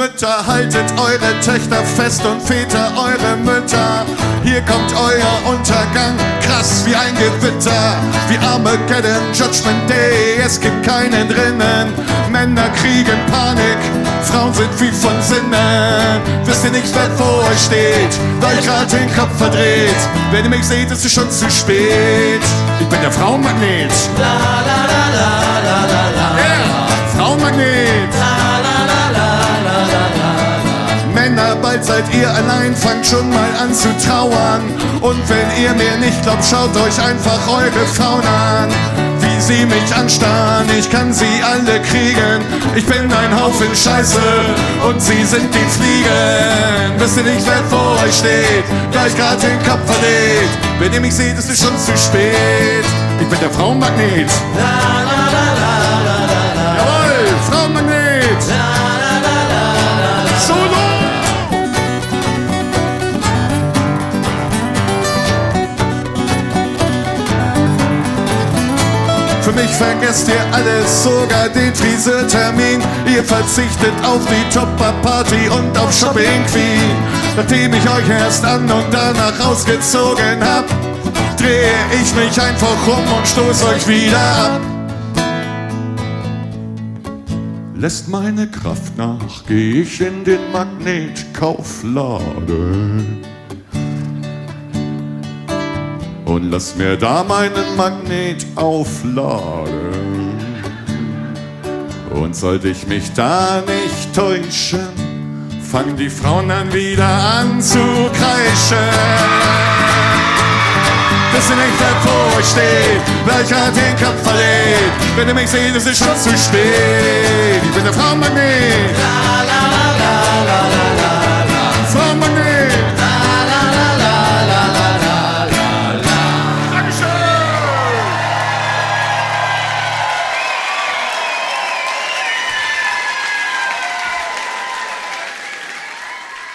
Mütter, haltet eure Töchter fest und Väter eure Mütter. Hier kommt euer Untergang, krass wie ein Gewitter, wie Armageddon, Judgment Day, es gibt keinen drinnen. Männer kriegen Panik, Frauen sind wie von Sinnen. Wisst ihr nicht, wer vor euch steht, weil ich grad den Kopf verdreht. Wenn ihr mich seht, ist es schon zu spät. Ich bin der Frauenmagnet. La la la la la la la. Yeah, Frauenmagnet. La la la la la la la. Männer, bald seid ihr allein, fangt schon mal an zu trauern. Und wenn ihr mir nicht glaubt, schaut euch einfach eure Frauen an. Wie sie mich anstarren, ich kann sie alle kriegen. Ich bin ein Haufen Scheiße und sie sind die Fliegen. Wisst ihr nicht, wer vor euch steht, da ich grad den Kopf verdreht. Wenn ihr mich seht, ist es schon zu spät. Ich bin der Frauenmagnet. La, la, la, la, la, la, la. Jawohl, Frauenmagnet. La, la, la, la, la, la. Solo! Für mich vergesst ihr alles, sogar den Friseurtermin. Ihr verzichtet auf die Topper-Party und auf Shopping Queen. Nachdem ich euch erst an und danach ausgezogen hab, drehe ich mich einfach um und stoß euch wieder ab. Lässt meine Kraft nach, geh ich in den Magnetkaufladen und lass mir da meinen Magnet aufladen. Und sollte ich mich da nicht täuschen, fangen die Frauen dann wieder an zu kreischen. Wisst ihr nicht, wer vor euch steht, welcher den Kopf verliert. Wenn ihr mich seht, ist es schon zu spät. Ich bin der Frauenmagnet. La, la, la.